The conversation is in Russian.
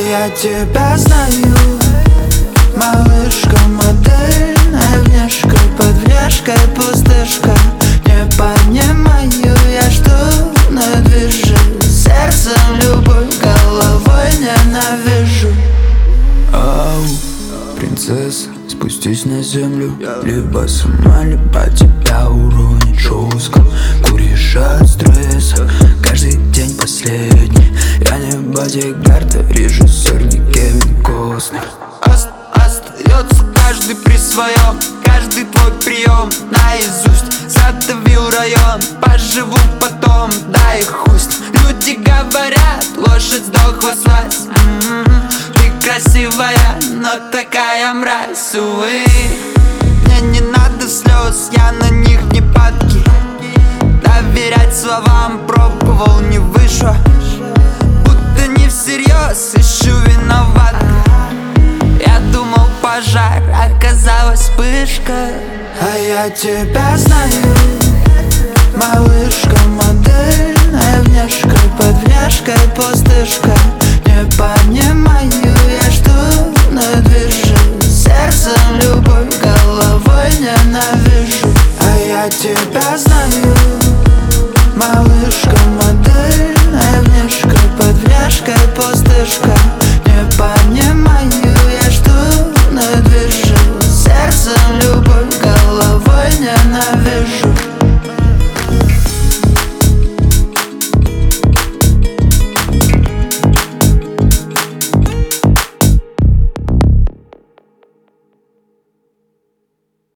я тебя знаю, малышка модельная, внешка под внешкой пустышка. Не понимаю я, что надвижу сердцем, любовь головой ненавижу. Ау, принцесса, спустись на землю. Либо сама, либо тебя уронит жестко. Куришь от стресса, каждый день последний. Я не бодигард, а режиссер, не Кевин Костнер. Остается каждый при своем, каждый твой прием наизусть. Задавил район, поживу потом, дай хусть. Люди говорят, лошадь сдохла с вас. Ты красивая, но такая мразь, увы. Мне не надо слез, я на них не падки. Доверять словам пробовал, не вышло. Будто не всерьез ищу виноватых. Я думал пожар, оказалась вспышка. А я тебя знаю, малышка модельная, внешка под внешкой пустышка.